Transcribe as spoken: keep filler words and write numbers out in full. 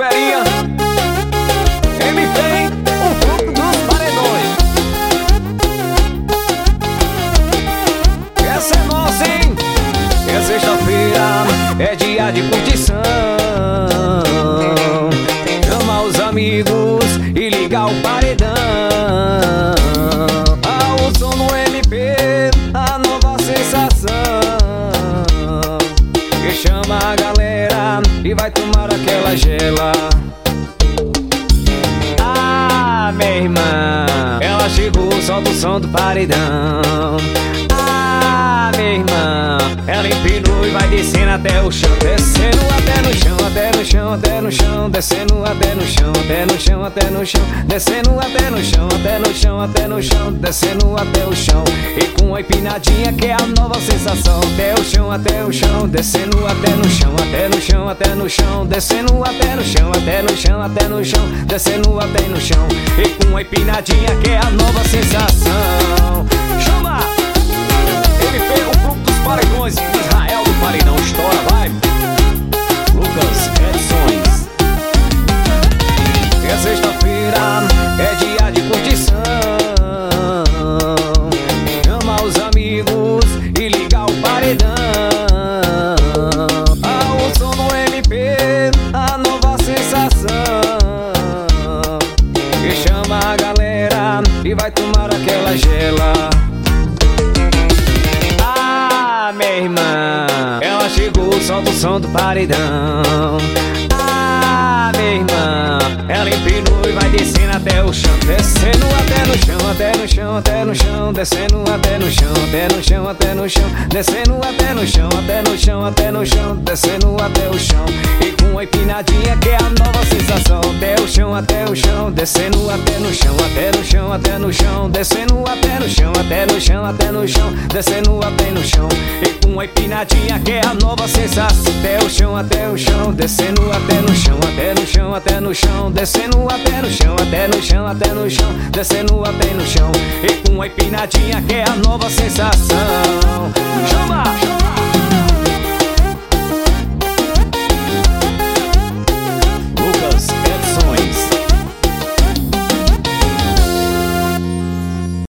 periferia. M P, o grupo dos paredões. Essa é nossa, hein? É sexta-feira, é dia de curtição. Chama os amigos e liga o paredão. Ah, o som do M P, a nova sensação. Que chama a galera e vai tomar aquela gela. Ah, minha irmã, ela chegou, solta o som do paredão. Ah, minha irmã, ela empinou e vai descendo até o chão. Descendo até no chão, até no chão, até no chão. Descendo até no chão, até no chão, até no chão. Descendo até no chão, até no chão, até no chão. Descendo até o chão e com a empinadinha que é a nova sensação. Até o chão, até o chão. Descendo até no chão, até no chão, até no chão. Descendo até no chão, até no chão, até no chão. Descendo até no chão e com a empinadinha que é a nova sensação. Chama! M P, o grupo dos paredões. Israel do paredão, estoura, vai. Lucas Edições. É sexta-feira, é dia de curtição. Chama os amigos e liga o paredão. Ah, o som do M P, a nova sensação. Que chama a galera e vai tomar aquela gela. Minha irmã, ela chegou, solta o som do paredão. Ah, minha irmã, ela empinou e vai descendo até o chão. Descendo até no chão, até no chão, até no chão. Descendo até no chão, até no chão, até no chão. Descendo até no chão, até no chão, até no chão. Descendo até o chão e com a empinadinha que é a nova sensação. Até o chão, até o chão. Descendo até no chão, até no chão, até no chão. Descendo até no chão, até no chão, até no chão. Descendo até no chão e com a empinadinha que é a nova sensação. Até o chão, até o chão. Descendo até no chão, até no chão, até no chão. Descendo até no chão, até no chão, até no chão. Descendo até no chão e com a empinadinha que é a nova sensação. Chama! Chama!